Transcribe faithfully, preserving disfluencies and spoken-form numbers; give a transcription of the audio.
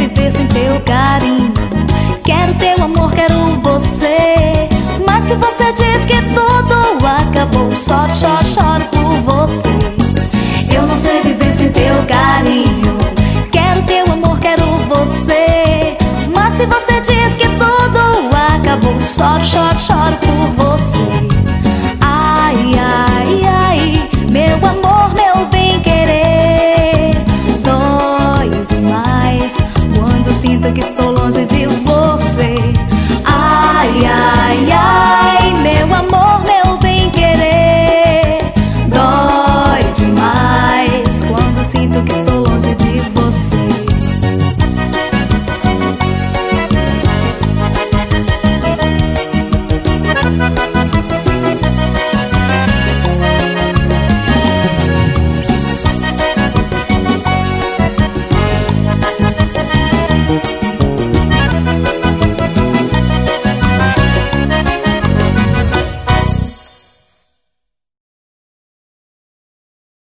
viver sem teu carinho. Quero teu amor, quero você. Mas se você diz que tudo acabou, choro, choro, choro por você. Eu não sei viver sem teu carinho. Quero teu amor, quero você. Mas se você diz que tudo acabou, choro, choro, choro